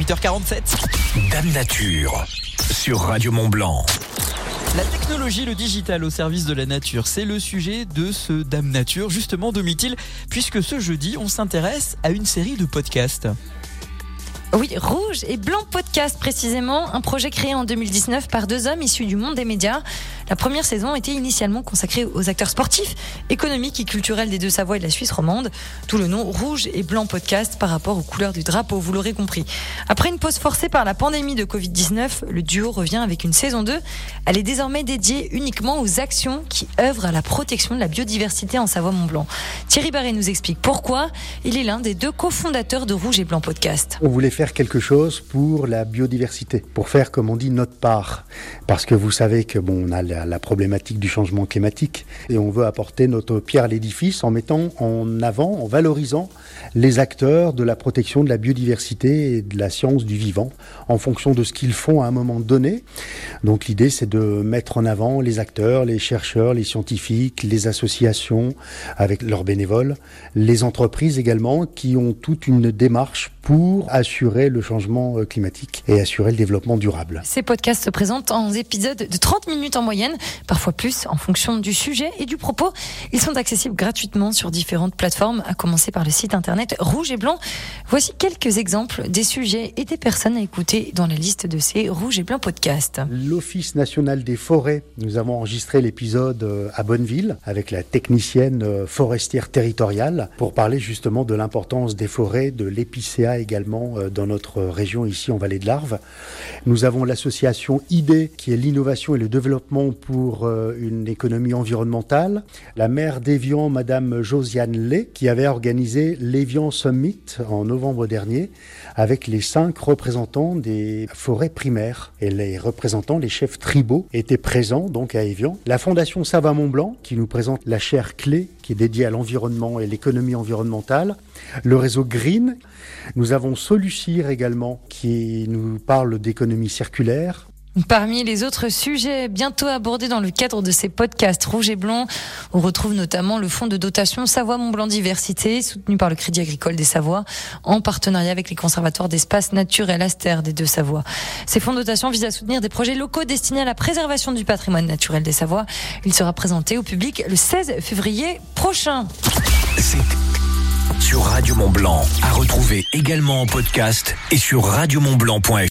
8h47. Dame Nature sur Radio Mont Blanc. La technologie, le digital au service de la nature, c'est le sujet de ce Dame Nature, justement de Mythil, puisque ce jeudi, on s'intéresse à une série de podcasts. Oui, Rouge et Blanc Podcast précisément, un projet créé en 2019 par deux hommes issus du monde des médias. La première saison était initialement consacrée aux acteurs sportifs, économiques et culturels des Deux-Savoie et de la Suisse romande. Tout le nom Rouge et Blanc Podcast par rapport aux couleurs du drapeau, vous l'aurez compris. Après une pause forcée par la pandémie de Covid-19, le duo revient avec une saison 2. Elle est désormais dédiée uniquement aux actions qui œuvrent à la protection de la biodiversité en Savoie-Mont-Blanc. Thierry Barré nous explique pourquoi. Il est l'un des deux cofondateurs de Rouge et Blanc Podcast. On voulait faire quelque chose pour la biodiversité, pour faire, comme on dit, notre part. Parce que vous savez que on a la problématique du changement climatique et on veut apporter notre pierre à l'édifice en mettant en avant, en valorisant les acteurs de la protection de la biodiversité et de la science du vivant en fonction de ce qu'ils font à un moment donné. Donc l'idée, c'est de mettre en avant les acteurs, les chercheurs, les scientifiques, les associations avec leurs bénévoles, les entreprises également qui ont toute une démarche pour assurer le changement climatique et assurer le développement durable. Ces podcasts se présentent en épisodes de 30 minutes en moyenne, parfois plus en fonction du sujet et du propos. Ils sont accessibles gratuitement sur différentes plateformes, à commencer par le site internet Rouge et Blanc. Voici quelques exemples des sujets et des personnes à écouter dans la liste de ces Rouge et Blanc podcasts. L'Office national des forêts, nous avons enregistré l'épisode à Bonneville avec la technicienne forestière territoriale pour parler justement de l'importance des forêts, de l'épicéa également dans notre région ici en Vallée de l'Arve. Nous avons l'association IDE qui est l'innovation et le développement pour une économie environnementale. La maire d'Évian, Madame Josiane Lay, qui avait organisé l'Évian Summit en novembre dernier avec les 5 représentants des forêts primaires. Et les représentants, les chefs tribaux, étaient présents donc à Évian. La Fondation Savoie-Mont-Blanc qui nous présente la chaire clé qui est dédiée à l'environnement et l'économie environnementale. Le réseau Green. Nous avons Solucir également qui nous parle d'économie circulaire. Parmi les autres sujets bientôt abordés dans le cadre de ces podcasts Rouge et Blanc, on retrouve notamment le fonds de dotation Savoie-Mont-Blanc Diversité, soutenu par le Crédit Agricole des Savoies, en partenariat avec les conservatoires d'espaces naturels Aster des Deux-Savoies. Ces fonds de dotation visent à soutenir des projets locaux destinés à la préservation du patrimoine naturel des Savoies. Il sera présenté au public le 16 février prochain. C'est sur Radio Mont Blanc, à retrouver également en podcast et sur radiomontblanc.fr.